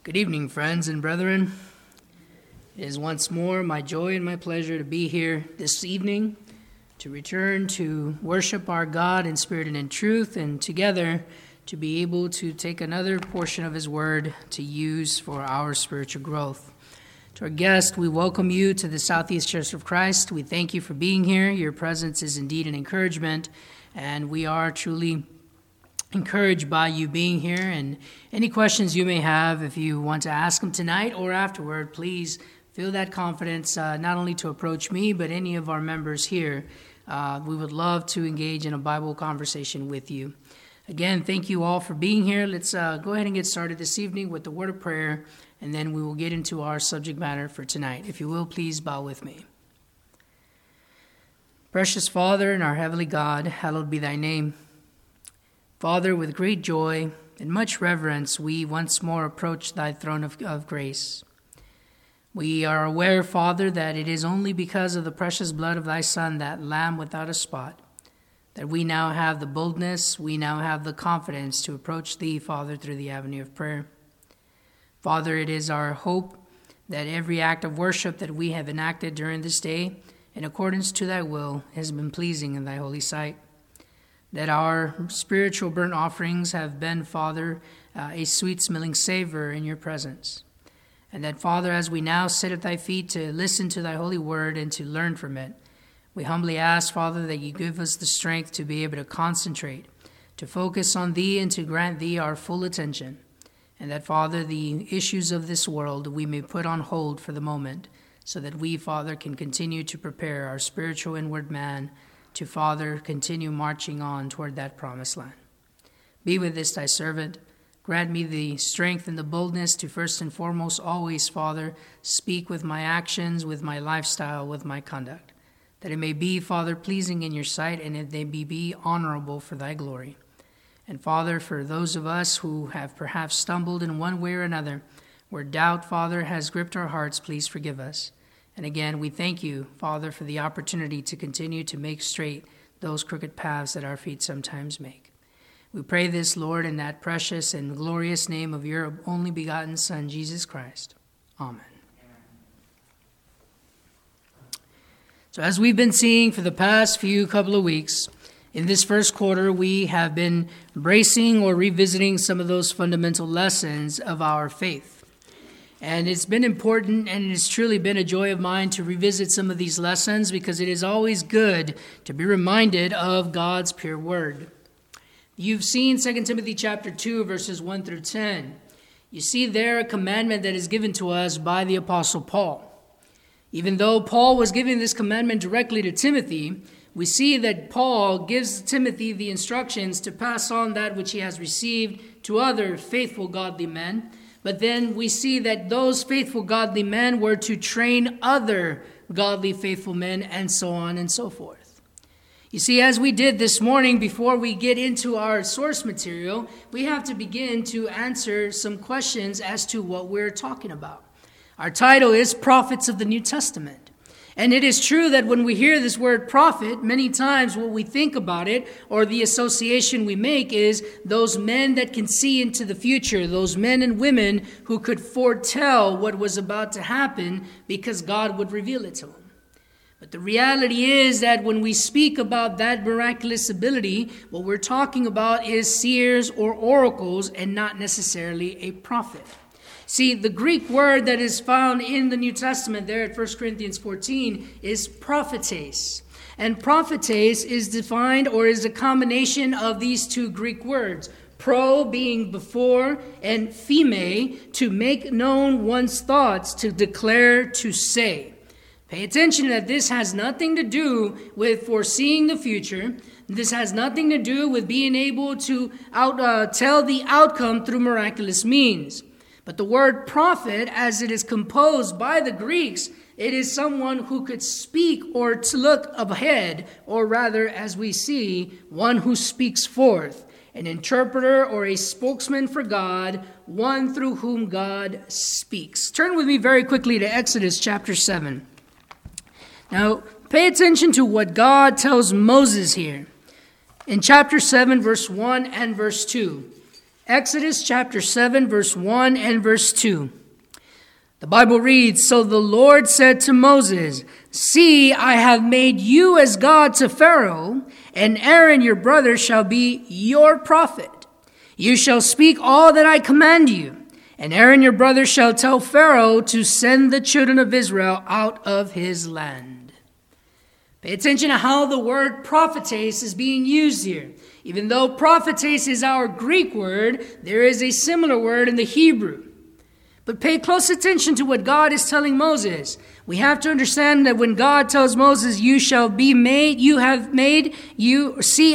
Good evening, friends and brethren. It is once more my joy and my pleasure to be here this evening, to return to worship our God in spirit and in truth, and together to be able to take another portion of His Word to use for our spiritual growth. To our guest, we welcome you to the Southeast Church of Christ. We thank you for being here. Your presence is indeed an encouragement, and we are truly encouraged by you being here. And any questions you may have, if you want to ask them tonight or afterward, please feel that confidence not only to approach me, but any of our members here. We would love to engage in a Bible conversation with you. Again, thank you all for being here. Let's go ahead and get started this evening with the word of prayer, and then we will get into our subject matter for tonight. If you will, please bow with me. Precious Father and our heavenly God, hallowed be thy name. Father, with great joy and much reverence, we once more approach thy throne of grace. We are aware, Father, that it is only because of the precious blood of thy Son, that Lamb without a spot, that we now have the boldness, we now have the confidence to approach thee, Father, through the avenue of prayer. Father, it is our hope that every act of worship that we have enacted during this day, in accordance to thy will, has been pleasing in thy holy sight. That our spiritual burnt offerings have been, Father, a sweet-smelling savor in your presence. And that, Father, as we now sit at thy feet to listen to thy holy word and to learn from it, we humbly ask, Father, that you give us the strength to be able to concentrate, to focus on thee and to grant thee our full attention. And that, Father, the issues of this world we may put on hold for the moment, so that we, Father, can continue to prepare our spiritual inward man to, Father, continue marching on toward that promised land. Be with this thy servant. Grant me the strength and the boldness to first and foremost always, Father, speak with my actions, with my lifestyle, with my conduct, that it may be, Father, pleasing in your sight, and that they be honorable for thy glory. And, Father, for those of us who have perhaps stumbled in one way or another, where doubt, Father, has gripped our hearts, please forgive us. And again, we thank you, Father, for the opportunity to continue to make straight those crooked paths that our feet sometimes make. We pray this, Lord, in that precious and glorious name of your only begotten Son, Jesus Christ. Amen. So as we've been seeing for the past couple of weeks, in this first quarter, we have been embracing or revisiting some of those fundamental lessons of our faith. And it's been important, and it has truly been a joy of mine to revisit some of these lessons, because it is always good to be reminded of God's pure word. You've seen 2 Timothy chapter 2, verses 1 through 10. You see there a commandment that is given to us by the Apostle Paul. Even though Paul was giving this commandment directly to Timothy, we see that Paul gives Timothy the instructions to pass on that which he has received to other faithful godly men. But then we see that those faithful godly men were to train other godly faithful men, and so on and so forth. You see, as we did this morning, before we get into our source material, we have to begin to answer some questions as to what we're talking about. Our title is Prophets of the New Testament. And it is true that when we hear this word prophet, many times what we think about it, or the association we make, is those men that can see into the future, those men and women who could foretell what was about to happen because God would reveal it to them. But the reality is that when we speak about that miraculous ability, what we're talking about is seers or oracles, and not necessarily a prophet. See, the Greek word that is found in the New Testament there at 1 Corinthians 14 is prophetes. And prophetes is defined, or is a combination of these two Greek words. Pro being before, and pheme, to make known one's thoughts, to declare, to say. Pay attention that this has nothing to do with foreseeing the future. This has nothing to do with being able to tell the outcome through miraculous means. But the word prophet, as it is composed by the Greeks, it is someone who could speak or to look ahead, or rather, as we see, one who speaks forth, an interpreter or a spokesman for God, one through whom God speaks. Turn with me very quickly to Exodus chapter 7. Now, pay attention to what God tells Moses here. In chapter 7, verse 1 and verse 2. Exodus chapter 7, verse 1 and verse 2. The Bible reads, "So the Lord said to Moses, 'See, I have made you as God to Pharaoh, and Aaron your brother shall be your prophet. You shall speak all that I command you, and Aaron your brother shall tell Pharaoh to send the children of Israel out of his land.'" Pay attention to how the word prophetess is being used here. Even though prophetess is our Greek word, there is a similar word in the Hebrew. But pay close attention to what God is telling Moses. We have to understand that when God tells Moses, "You shall be made, I have made you,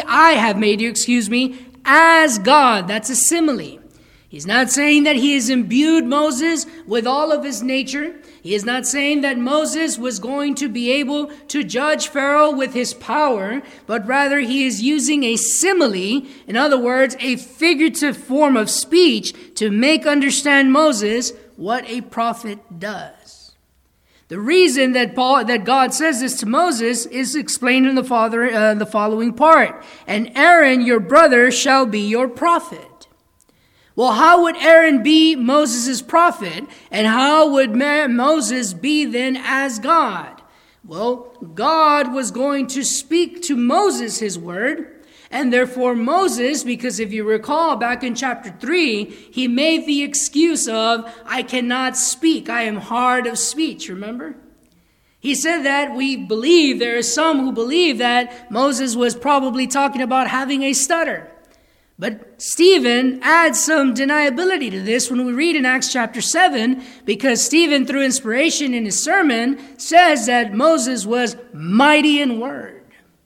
as God." That's a simile. He's not saying that he has imbued Moses with all of his nature. He is not saying that Moses was going to be able to judge Pharaoh with his power, but rather he is using a simile, in other words, a figurative form of speech to make understand Moses what a prophet does. The reason that God says this to Moses is explained in the following part. "And Aaron, your brother, shall be your prophet." Well, how would Aaron be Moses' prophet? And how would Moses be then as God? Well, God was going to speak to Moses his word. And therefore Moses, because if you recall back in chapter 3, he made the excuse of, "I cannot speak. I am hard of speech." Remember? He said that there are some who believe that Moses was probably talking about having a stutter. But Stephen adds some deniability to this when we read in Acts chapter 7, because Stephen, through inspiration in his sermon, says that Moses was mighty in word.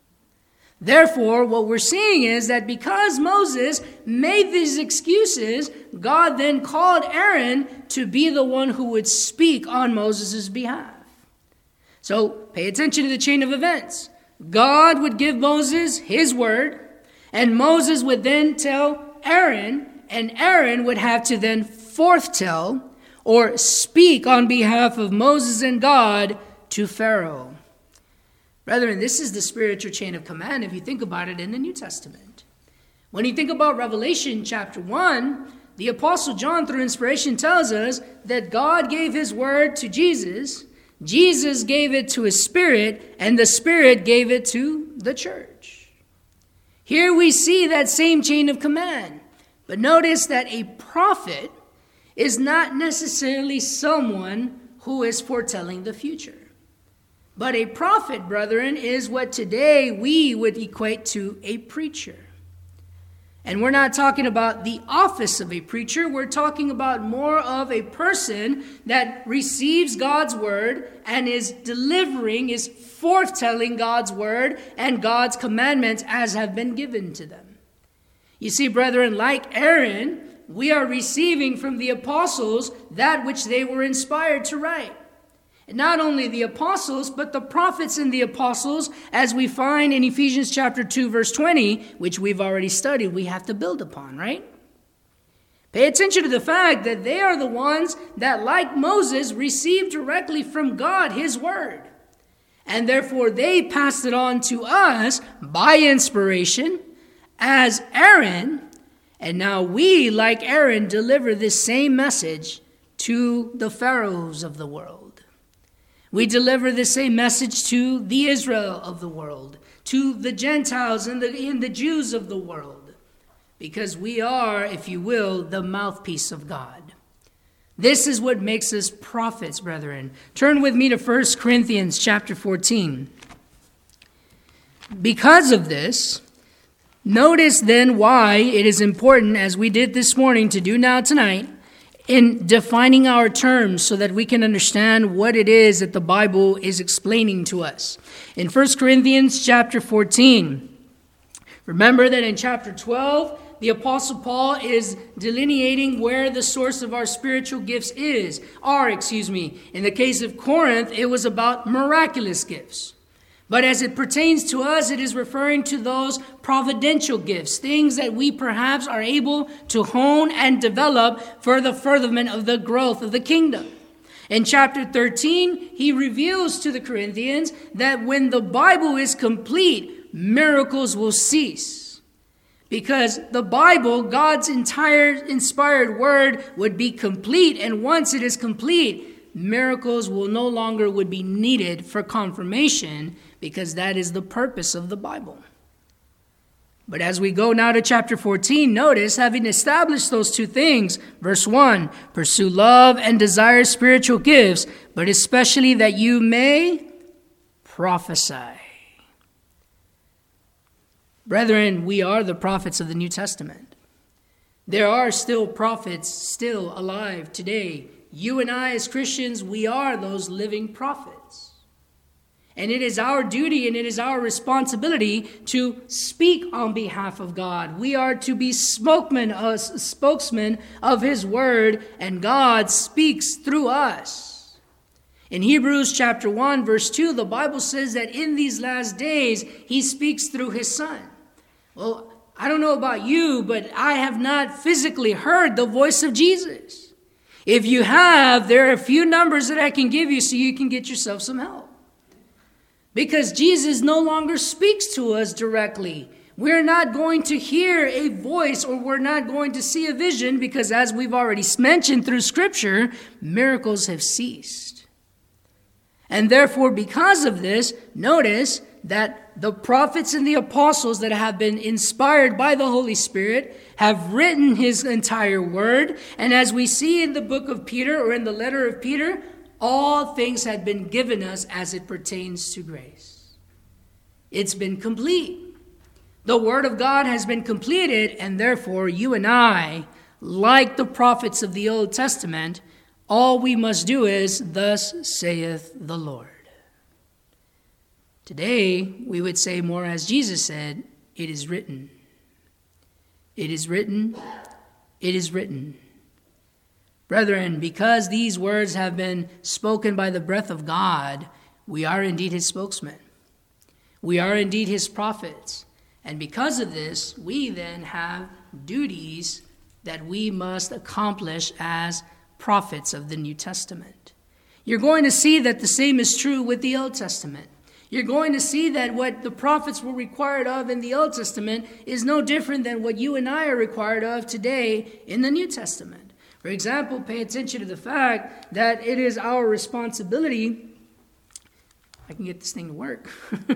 Therefore, what we're seeing is that because Moses made these excuses, God then called Aaron to be the one who would speak on Moses' behalf. So pay attention to the chain of events. God would give Moses his word, and Moses would then tell Aaron, and Aaron would have to then foretell or speak on behalf of Moses and God to Pharaoh. Brethren, this is the spiritual chain of command if you think about it in the New Testament. When you think about Revelation chapter 1, the Apostle John, through inspiration, tells us that God gave his word to Jesus, Jesus gave it to his Spirit, and the Spirit gave it to the church. Here we see that same chain of command. But notice that a prophet is not necessarily someone who is foretelling the future. But a prophet, brethren, is what today we would equate to a preacher. And we're not talking about the office of a preacher. We're talking about more of a person that receives God's word and is foretelling God's word and God's commandments as have been given to them. You see, brethren, like Aaron, we are receiving from the apostles that which they were inspired to write. And not only the apostles, but the prophets and the apostles, as we find in Ephesians chapter 2, verse 20, which we've already studied, we have to build upon, right? Pay attention to the fact that they are the ones that, like Moses, received directly from God his word. And therefore they passed it on to us by inspiration as Aaron. And now we, like Aaron, deliver this same message to the pharaohs of the world. We deliver the same message to the Israel of the world, to the Gentiles and the Jews of the world, because we are, if you will, the mouthpiece of God. This is what makes us prophets, brethren. Turn with me to 1 Corinthians chapter 14. Because of this, notice then why it is important, as we did this morning, to do now tonight, in defining our terms so that we can understand what it is that the Bible is explaining to us. In 1 Corinthians chapter 14, remember that in chapter 12, the Apostle Paul is delineating where the source of our spiritual gifts are. In the case of Corinth, it was about miraculous gifts. But as it pertains to us, it is referring to those providential gifts, things that we perhaps are able to hone and develop for the furtherment of the growth of the kingdom. In chapter 13, he reveals to the Corinthians that when the Bible is complete, miracles will cease. Because the Bible, God's entire inspired word, would be complete. And once it is complete, miracles will no longer would be needed for confirmation, because that is the purpose of the Bible. But as we go now to chapter 14, notice, having established those two things, verse 1, pursue love and desire spiritual gifts, but especially that you may prophesy. Brethren, we are the prophets of the New Testament. There are still prophets still alive today. You and I as Christians, we are those living prophets. And it is our duty and it is our responsibility to speak on behalf of God. We are to be spokesmen of his word, and God speaks through us. In Hebrews chapter 1, verse 2, the Bible says that in these last days, he speaks through his Son. Well, I don't know about you, but I have not physically heard the voice of Jesus. If you have, there are a few numbers that I can give you so you can get yourself some help. Because Jesus no longer speaks to us directly. We're not going to hear a voice, or we're not going to see a vision, because as we've already mentioned through Scripture, miracles have ceased. And therefore, because of this, notice that the prophets and the apostles that have been inspired by the Holy Spirit have written his entire word. And as we see in the book of Peter, or in the letter of Peter, all things had been given us as it pertains to grace. It's been complete. The word of God has been completed, and therefore you and I, like the prophets of the Old Testament, all we must do is, thus saith the Lord. Today, we would say more as Jesus said, it is written. It is written. It is written. Brethren, because these words have been spoken by the breath of God, we are indeed his spokesmen. We are indeed his prophets. And because of this, we then have duties that we must accomplish as prophets of the New Testament. You're going to see that the same is true with the Old Testament. You're going to see that what the prophets were required of in the Old Testament is no different than what you and I are required of today in the New Testament. For example, pay attention to the fact that it is our responsibility. I can get this thing to work.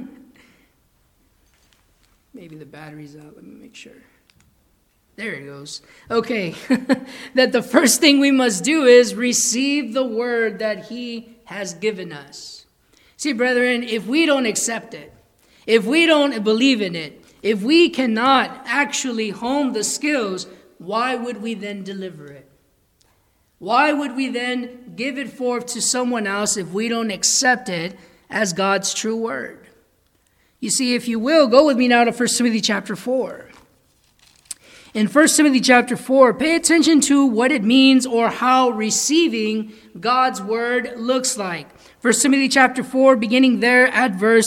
Maybe the battery's out. Let me make sure. There it goes. Okay. That the first thing we must do is receive the word that he has given us. See, brethren, if we don't accept it, if we don't believe in it, if we cannot actually hone the skills, why would we then deliver it? Why would we then give it forth to someone else if we don't accept it as God's true word? You see, if you will, go with me now to 1 Timothy chapter 4. In 1 Timothy chapter 4, pay attention to what it means, or how receiving God's word looks like. 1 Timothy chapter 4, beginning there at verse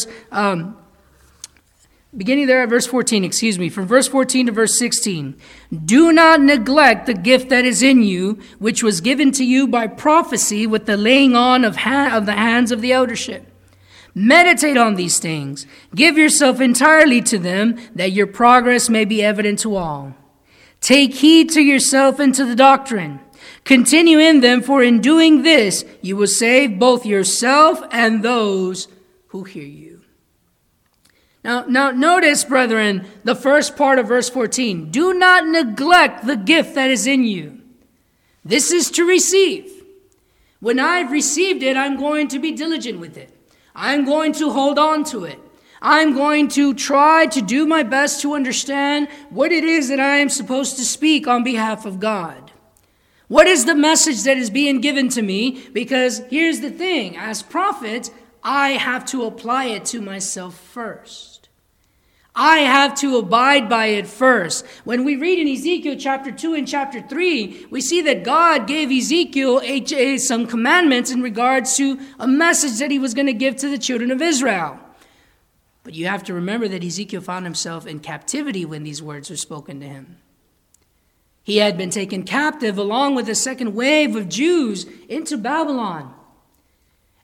14, from verse 14 to verse 16. Do not neglect the gift that is in you, which was given to you by prophecy with the laying on of the hands of the eldership. Meditate on these things. Give yourself entirely to them, that your progress may be evident to all. Take heed to yourself and to the doctrine. Continue in them, for in doing this, you will save both yourself and those who hear you. Now notice, brethren, the first part of verse 14. Do not neglect the gift that is in you. This is to receive. When I've received it, I'm going to be diligent with it. I'm going to hold on to it. I'm going to try to do my best to understand what it is that I am supposed to speak on behalf of God. What is the message that is being given to me? Because here's the thing, as prophet, I have to apply it to myself first. I have to abide by it first. When we read in Ezekiel chapter 2 and chapter 3, we see that God gave Ezekiel some commandments in regards to a message that he was going to give to the children of Israel. But you have to remember that Ezekiel found himself in captivity when these words were spoken to him. He had been taken captive along with a second wave of Jews into Babylon.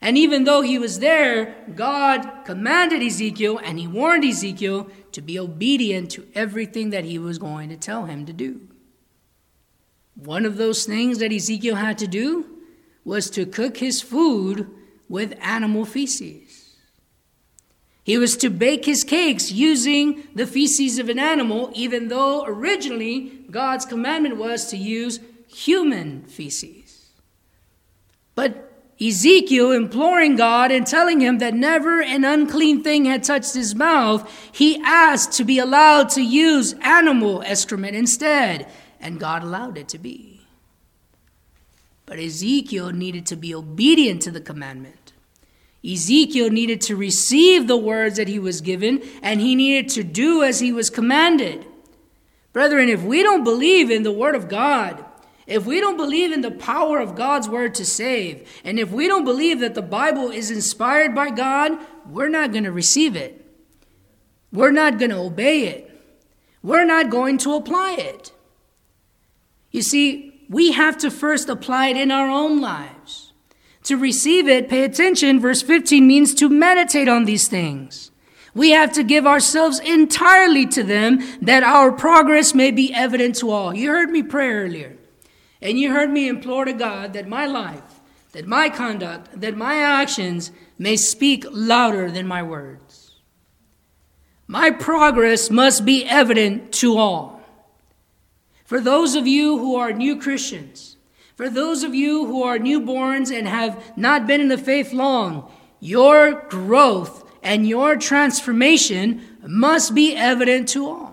And even though he was there, God commanded Ezekiel and he warned Ezekiel to be obedient to everything that he was going to tell him to do. One of those things that Ezekiel had to do was to cook his food with animal feces. He was to bake his cakes using the feces of an animal, even though originally God's commandment was to use human feces. But Ezekiel, imploring God and telling him that never an unclean thing had touched his mouth, he asked to be allowed to use animal excrement instead, and God allowed it to be. But Ezekiel needed to be obedient to the commandment. Ezekiel needed to receive the words that he was given, and he needed to do as he was commanded. Brethren, if we don't believe in the word of God, if we don't believe in the power of God's word to save, and if we don't believe that the Bible is inspired by God, we're not going to receive it. We're not going to obey it. We're not going to apply it. You see, we have to first apply it in our own lives. To receive it, pay attention, verse 15 means to meditate on these things. We have to give ourselves entirely to them that our progress may be evident to all. You heard me pray earlier. And you heard me implore to God that my life, that my conduct, that my actions may speak louder than my words. My progress must be evident to all. For those of you who are new Christians, for those of you who are newborns and have not been in the faith long, your growth and your transformation must be evident to all.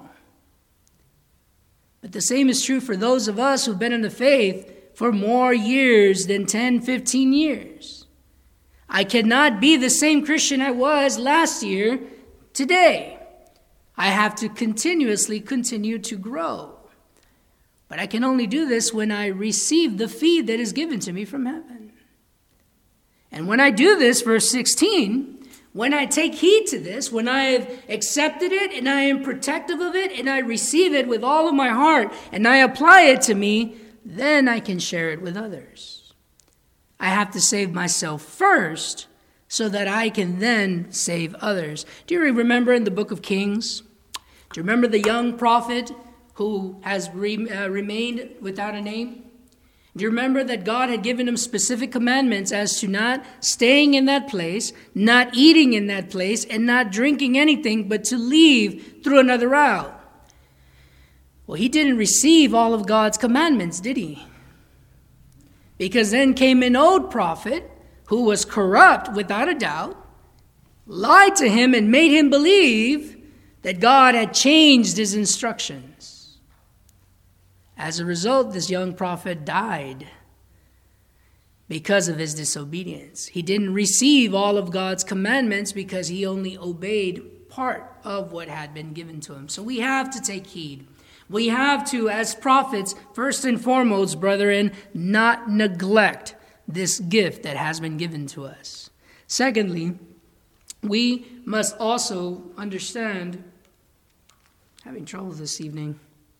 But the same is true for those of us who've been in the faith for more years than 10, 15 years. I cannot be the same Christian I was last year today. I have to continuously continue to grow. But I can only do this when I receive the feed that is given to me from heaven. And when I do this, verse 16, when I take heed to this, when I have accepted it and I am protective of it and I receive it with all of my heart and I apply it to me, then I can share it with others. I have to save myself first so that I can then save others. Do you remember in the book of Kings? Do you remember the young prophet who has remained without a name? Do you remember that God had given him specific commandments as to not staying in that place, not eating in that place, and not drinking anything, but to leave through another route? Well, he didn't receive all of God's commandments, did he? Because then came an old prophet who was corrupt without a doubt, lied to him and made him believe that God had changed his instructions. As a result, this young prophet died because of his disobedience. He didn't receive all of God's commandments because he only obeyed part of what had been given to him. So we have to take heed. We have to, as prophets, first and foremost, brethren, not neglect this gift that has been given to us. Secondly, we must also understand, having trouble this evening.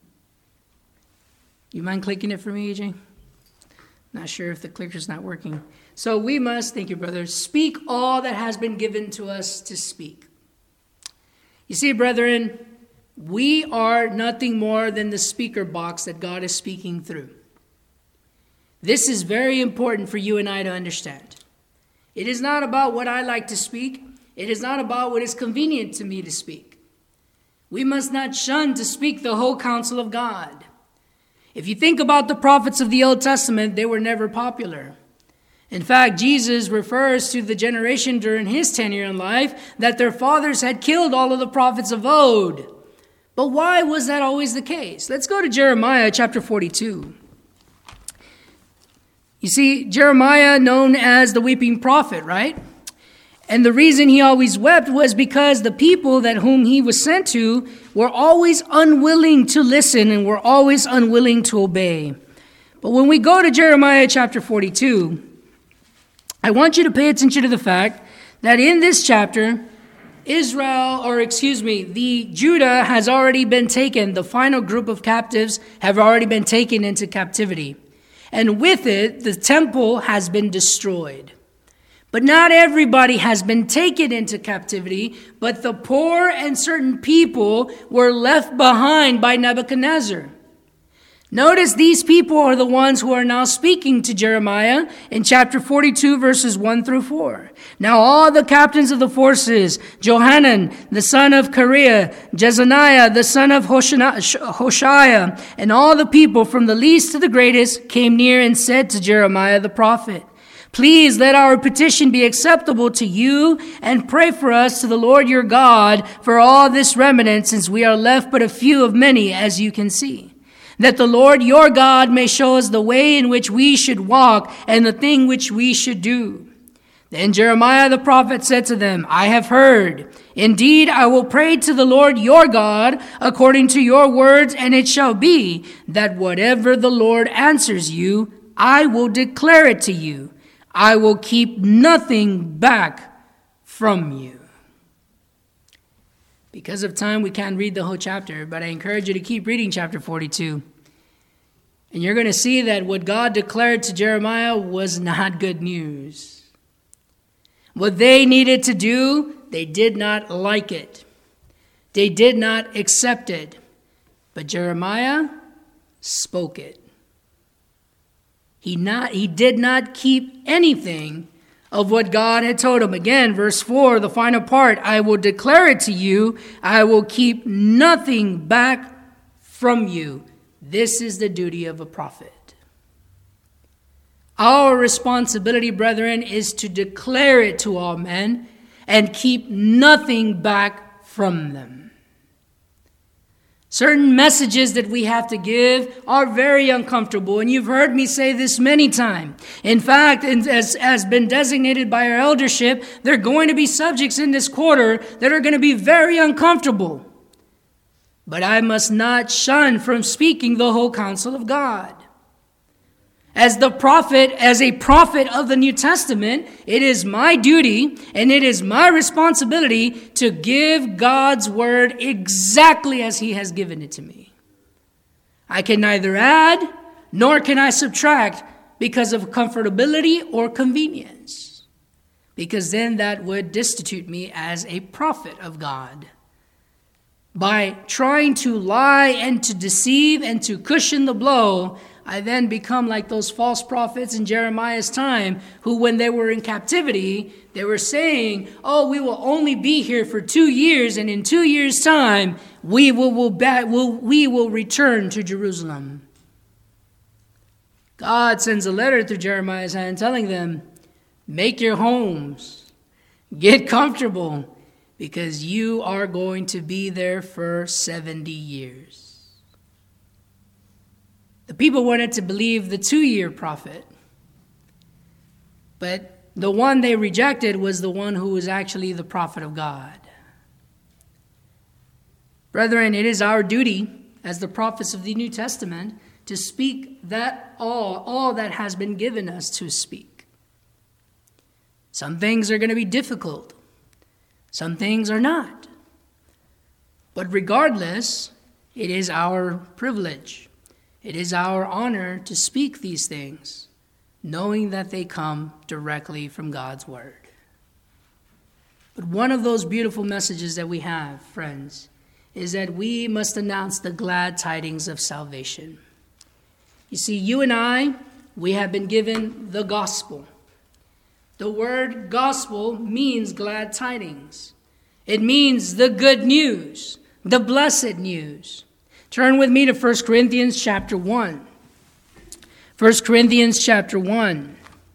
You mind clicking it for me, EJ? Not sure if the clicker's not working. So we must, thank you, brother, speak all that has been given to us to speak. You see, brethren, we are nothing more than the speaker box that God is speaking through. This is very important for you and I to understand. It is not about what I like to speak. It is not about what is convenient to me to speak. We must not shun to speak the whole counsel of God. If you think about the prophets of the Old Testament, they were never popular. In fact, Jesus refers to the generation during his tenure in life that their fathers had killed all of the prophets of old. But why was that always the case? Let's go to Jeremiah chapter 42. You see, Jeremiah, known as the weeping prophet, right? And the reason he always wept was because the people that whom he was sent to were always unwilling to listen and were always unwilling to obey. But when we go to Jeremiah chapter 42, I want you to pay attention to the fact that in this chapter, the Judah has already been taken. The final group of captives have already been taken into captivity. And with it, the temple has been destroyed. But not everybody has been taken into captivity, but the poor and certain people were left behind by Nebuchadnezzar. Notice these people are the ones who are now speaking to Jeremiah in chapter 42, verses 1 through 4. Now all the captains of the forces, Johanan, the son of Kareah, Jezaniah, the son of Hoshaiah, and all the people from the least to the greatest came near and said to Jeremiah the prophet, "Please let our petition be acceptable to you, and pray for us to the Lord your God for all this remnant, since we are left but a few of many, as you can see. That the Lord your God may show us the way in which we should walk, and the thing which we should do." Then Jeremiah the prophet said to them, "I have heard. Indeed, I will pray to the Lord your God according to your words, and it shall be that whatever the Lord answers you, I will declare it to you. I will keep nothing back from you." Because of time, we can't read the whole chapter, but I encourage you to keep reading chapter 42. And you're going to see that what God declared to Jeremiah was not good news. What they needed to do, they did not like it. They did not accept it. But Jeremiah spoke it. He did not keep anything of what God had told him. Again, verse 4, the final part, "I will declare it to you. I will keep nothing back from you." This is the duty of a prophet. Our responsibility, brethren, is to declare it to all men and keep nothing back from them. Certain messages that we have to give are very uncomfortable, and you've heard me say this many times. In fact, as has been designated by our eldership, there are going to be subjects in this quarter that are going to be very uncomfortable. But I must not shun from speaking the whole counsel of God. As a prophet of the New Testament, it is my duty and it is my responsibility to give God's word exactly as he has given it to me. I can neither add nor can I subtract because of comfortability or convenience, because then that would destitute me as a prophet of God. By trying to lie and to deceive and to cushion the blow, I then become like those false prophets in Jeremiah's time who, when they were in captivity, they were saying, "Oh, we will only be here for 2 years, and in 2 years' time, we will return to Jerusalem." God sends a letter through Jeremiah's hand telling them, "Make your homes, get comfortable, because you are going to be there for 70 years. The people wanted to believe the 2-year prophet, but the one they rejected was the one who was actually the prophet of God. Brethren, it is our duty as the prophets of the New Testament to speak that all that has been given us to speak. Some things are going to be difficult. Some things are not. But regardless, it is our privilege. It is our honor to speak these things, knowing that they come directly from God's word. But one of those beautiful messages that we have, friends, is that we must announce the glad tidings of salvation. You see, you and I, we have been given the gospel. The word gospel means glad tidings. It means the good news, the blessed news. Turn with me to 1 Corinthians chapter 1. 1 Corinthians chapter 1.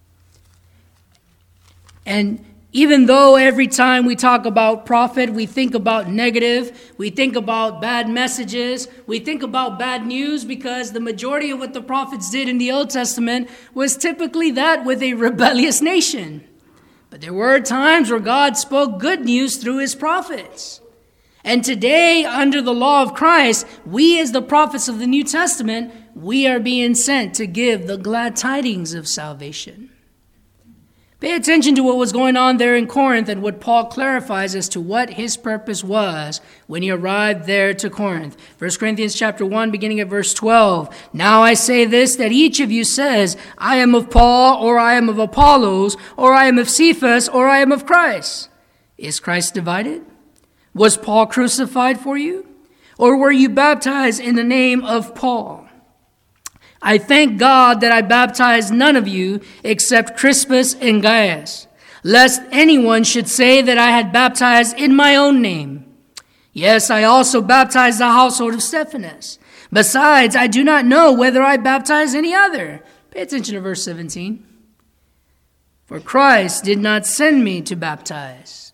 And even though every time we talk about prophet, we think about negative, we think about bad messages, we think about bad news, because the majority of what the prophets did in the Old Testament was typically that with a rebellious nation. But there were times where God spoke good news through his prophets. And today, under the law of Christ, we as the prophets of the New Testament, we are being sent to give the glad tidings of salvation. Pay attention to what was going on there in Corinth and what Paul clarifies as to what his purpose was when he arrived there to Corinth. 1 Corinthians chapter 1, beginning at verse 12. Now I say this, that each of you says, I am of Paul, or I am of Apollos, or I am of Cephas, or I am of Christ. Is Christ divided? Was Paul crucified for you? Or were you baptized in the name of Paul? I thank God that I baptized none of you except Crispus and Gaius, lest anyone should say that I had baptized in my own name. Yes, I also baptized the household of Stephanas. Besides, I do not know whether I baptized any other. Pay attention to verse 17. For Christ did not send me to baptize,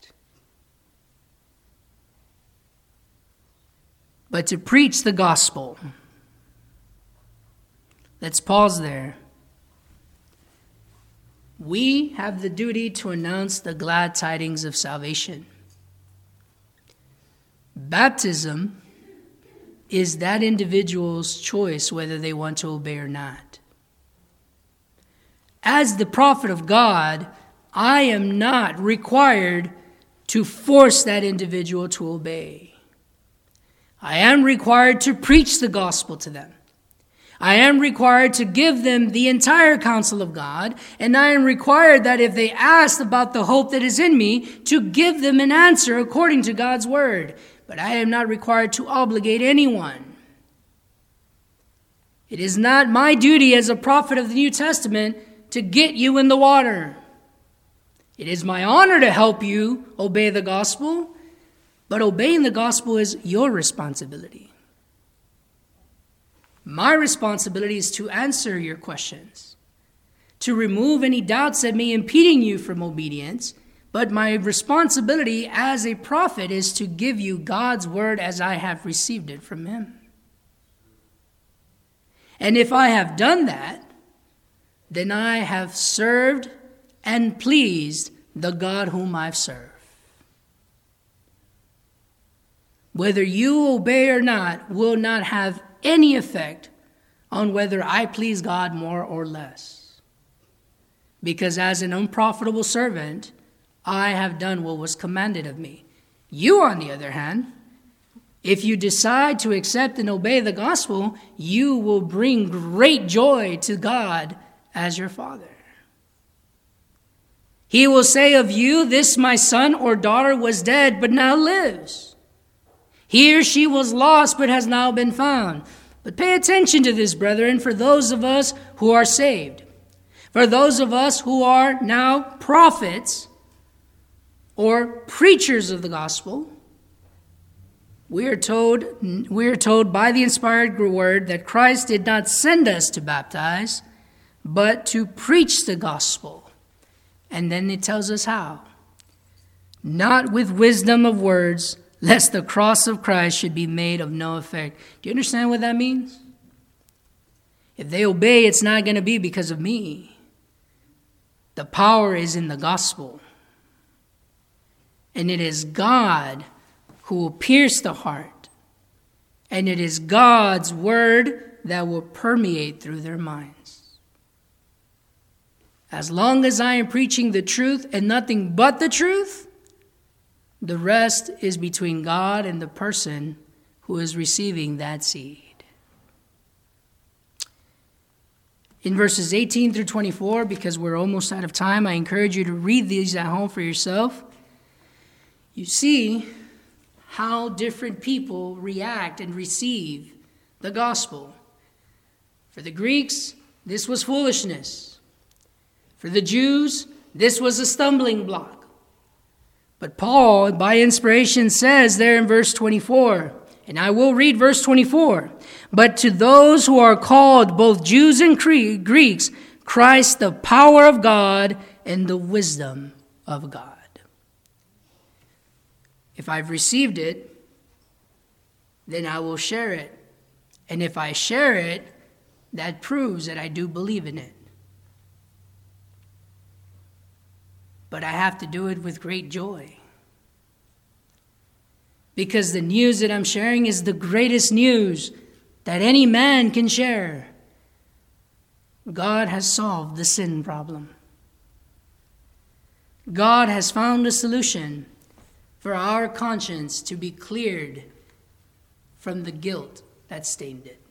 but to preach the gospel. Let's pause there. We have the duty to announce the glad tidings of salvation. Baptism is that individual's choice whether they want to obey or not. As the prophet of God, I am not required to force that individual to obey. I am required to preach the gospel to them. I am required to give them the entire counsel of God, and I am required that if they ask about the hope that is in me, to give them an answer according to God's word. But I am not required to obligate anyone. It is not my duty as a prophet of the New Testament to get you in the water. It is my honor to help you obey the gospel, but obeying the gospel is your responsibility. My responsibility is to answer your questions, to remove any doubts that may impeding you from obedience, but my responsibility as a prophet is to give you God's word as I have received it from him. And if I have done that, then I have served and pleased the God whom I've served. Whether you obey or not will not have any effect on whether I please God more or less. Because as an unprofitable servant, I have done what was commanded of me. You, on the other hand, if you decide to accept and obey the gospel, you will bring great joy to God as your Father. He will say of you, this my son or daughter was dead, but now lives. He or she was lost, but has now been found. But pay attention to this, brethren, for those of us who are saved. For those of us who are now prophets or preachers of the gospel, we are told by the inspired word that Christ did not send us to baptize, but to preach the gospel. And then it tells us how. Not with wisdom of words, lest the cross of Christ should be made of no effect. Do you understand what that means? If they obey, it's not going to be because of me. The power is in the gospel. And it is God who will pierce the heart. And it is God's word that will permeate through their minds. As long as I am preaching the truth and nothing but the truth, the rest is between God and the person who is receiving that seed. In verses 18 through 24, because we're almost out of time, I encourage you to read these at home for yourself. You see how different people react and receive the gospel. For the Greeks, this was foolishness. For the Jews, this was a stumbling block. But Paul, by inspiration, says there in verse 24, and I will read verse 24, but to those who are called, both Jews and Greeks, Christ, the power of God and the wisdom of God. If I've received it, then I will share it. And if I share it, that proves that I do believe in it. But I have to do it with great joy. Because the news that I'm sharing is the greatest news that any man can share. God has solved the sin problem. God has found a solution for our conscience to be cleared from the guilt that stained it.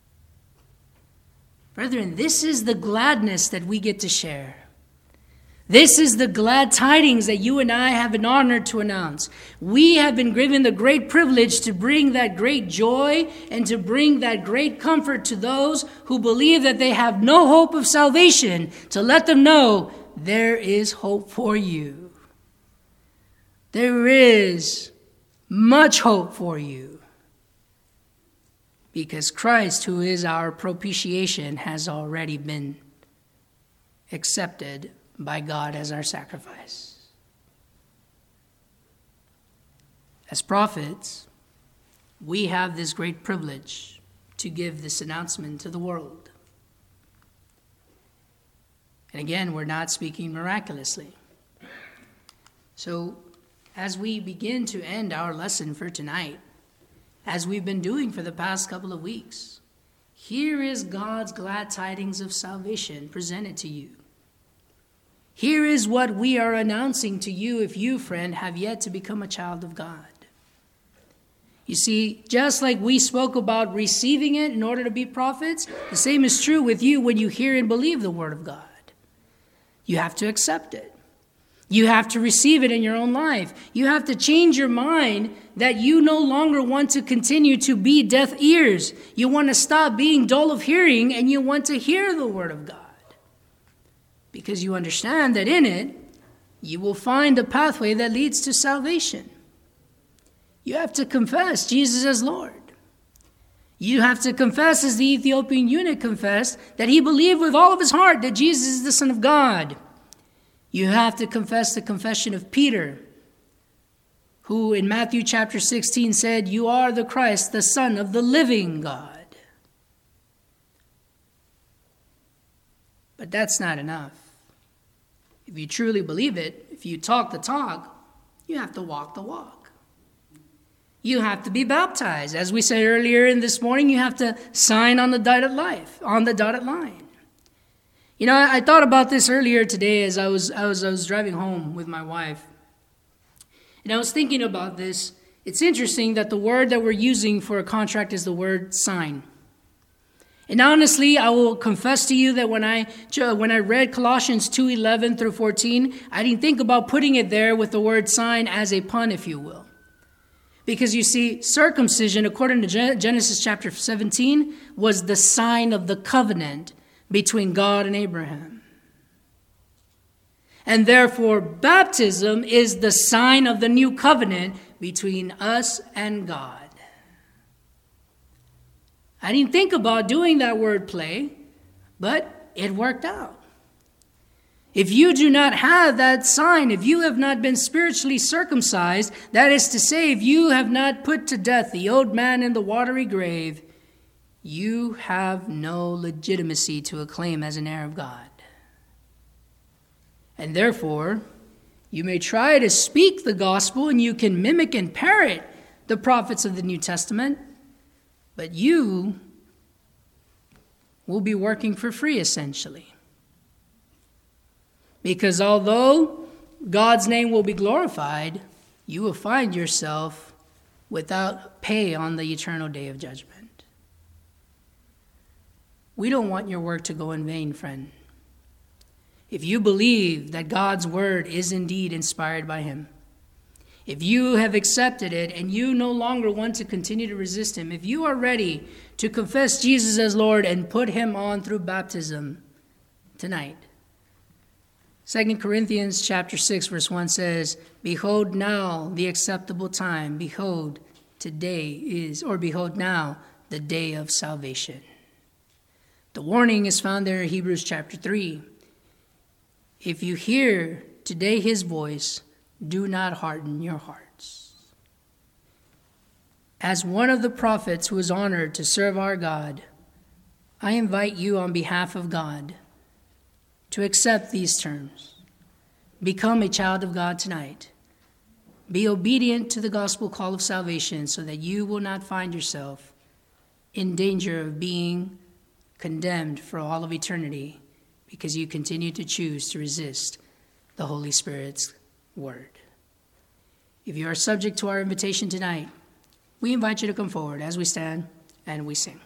Brethren, this is the gladness that we get to share. This is the glad tidings that you and I have been honored to announce. We have been given the great privilege to bring that great joy and to bring that great comfort to those who believe that they have no hope of salvation, to let them know there is hope for you. There is much hope for you. Because Christ, who is our propitiation, has already been accepted by God as our sacrifice. As prophets, we have this great privilege to give this announcement to the world. And again, we're not speaking miraculously. So, as we begin to end our lesson for tonight, as we've been doing for the past couple of weeks, here is God's glad tidings of salvation presented to you. Here is what we are announcing to you if you, friend, have yet to become a child of God. You see, just like we spoke about receiving it in order to be prophets, the same is true with you when you hear and believe the word of God. You have to accept it. You have to receive it in your own life. You have to change your mind that you no longer want to continue to be deaf ears. You want to stop being dull of hearing and you want to hear the word of God. Because you understand that in it, you will find a pathway that leads to salvation. You have to confess Jesus as Lord. You have to confess, as the Ethiopian eunuch confessed, that he believed with all of his heart that Jesus is the Son of God. You have to confess the confession of Peter, who in Matthew chapter 16 said, "You are the Christ, the Son of the living God." But that's not enough. If you truly believe it, if you talk the talk, you have to walk the walk. You have to be baptized. As we said earlier in this morning, you have to sign on the dotted line. You know, I thought about this earlier today as I was driving home with my wife. And I was thinking about this. It's interesting that the word that we're using for a contract is the word sign. And honestly, I will confess to you that when I read Colossians 2:11 through 14, I didn't think about putting it there with the word sign as a pun, if you will. Because you see, circumcision, according to Genesis chapter 17, was the sign of the covenant between God and Abraham. And therefore, baptism is the sign of the new covenant between us and God. I didn't think about doing that word play, but it worked out. If you do not have that sign, if you have not been spiritually circumcised, that is to say, if you have not put to death the old man in the watery grave, you have no legitimacy to acclaim as an heir of God. And therefore, you may try to speak the gospel and you can mimic and parrot the prophets of the New Testament, but you will be working for free, essentially. Because although God's name will be glorified, you will find yourself without pay on the eternal day of judgment. We don't want your work to go in vain, friend. If you believe that God's word is indeed inspired by him, if you have accepted it and you no longer want to continue to resist him, if you are ready to confess Jesus as Lord and put him on through baptism tonight, 2 Corinthians chapter 6 verse 1 says, "Behold now the acceptable time, behold now the day of salvation." The warning is found there in Hebrews chapter 3. If you hear today his voice, do not harden your hearts. As one of the prophets who is honored to serve our God, I invite you on behalf of God to accept these terms. Become a child of God tonight. Be obedient to the gospel call of salvation so that you will not find yourself in danger of being condemned for all of eternity because you continue to choose to resist the Holy Spirit's word. If you are subject to our invitation tonight, we invite you to come forward as we stand and we sing.